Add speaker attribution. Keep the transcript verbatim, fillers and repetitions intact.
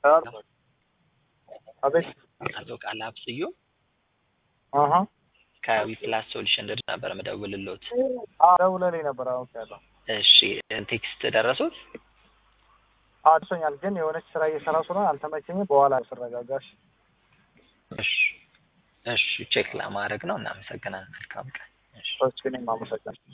Speaker 1: አቤት
Speaker 2: አቶ ቃላብ ስዩ
Speaker 1: አሃ
Speaker 2: ከዊፕላስ ሶሉሽን ድር ነበር መደውልልዎት።
Speaker 1: አዎ ደውለልኝ ነበር አሁን ያለው።
Speaker 2: እሺ ቴክስት ደረሱት?
Speaker 1: አድርሶኛል ግን የሆነች ስራ እየሰራሁ ስለሆነ አልተመቸኝም። በኋላ ስረጋጋሽ
Speaker 2: እሺ እሺ ቼክ ለማድረግ ነው። እናመሰግናለን። መልካም ቀን። እሺ
Speaker 1: እኔም አመሰግናለሁ።